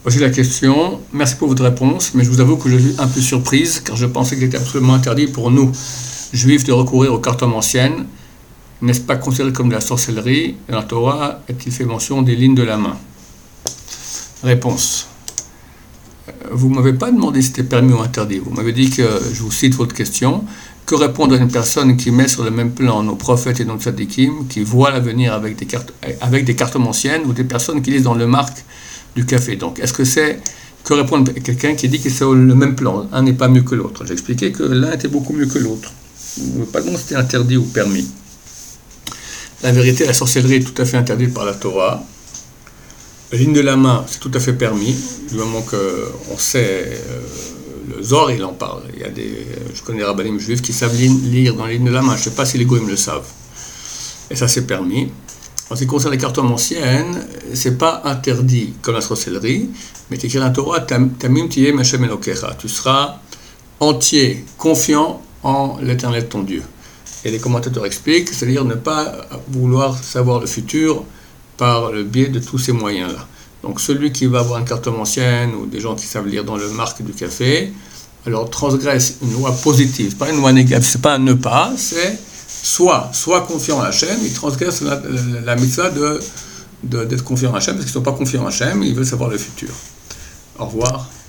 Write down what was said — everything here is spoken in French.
Voici la question. Merci pour votre réponse, mais je vous avoue que je suis un peu surprise, car je pensais qu'il était absolument interdit pour nous, juifs, de recourir aux cartomanciennes. N'est-ce pas considéré comme de la sorcellerie? Dans la Torah, est-il fait mention des lignes de la main? Réponse. Vous ne m'avez pas demandé si c'était permis ou interdit. Vous m'avez dit que, je vous cite votre question, que répondre à une personne qui met sur le même plan nos prophètes et nos tzadikim, qui voit l'avenir avec des cartomanciennes, ou des personnes qui lisent dans le marque du café. Donc, est-ce que c'est que répondre à quelqu'un qui dit que c'est sur le même plan, un n'est pas mieux que l'autre? J'ai expliqué que l'un était beaucoup mieux que l'autre. Vous ne pas demander si c'était interdit ou permis. La vérité, la sorcellerie est tout à fait interdite par la Torah. La ligne de la main, c'est tout à fait permis, du moment qu'on sait, le Zohar, il en parle. Je connais des rabbinim juifs qui savent lire dans la ligne de la main. Je ne sais pas si les goïms le savent. Et ça, c'est permis. En ce qui concerne les cartomanciennes, c'est pas interdit comme la sorcellerie, mais c'est écrit dans la Torah, Tamim tiyeh Hashem Elokecha. Tu seras entier, confiant en l'Éternel ton Dieu. Et les commentateurs expliquent, c'est-à-dire ne pas vouloir savoir le futur par le biais de tous ces moyens-là. Donc celui qui va avoir une cartomancienne ou des gens qui savent lire dans le marque du café, alors transgresse une loi positive, pas une loi négative, c'est pas un ne pas, c'est soit confiant en Hachem, il transgresse la mitzvah d'être confiant en Hachem, parce qu'ils ne sont pas confiants en Hachem, ils veulent savoir le futur. Au revoir.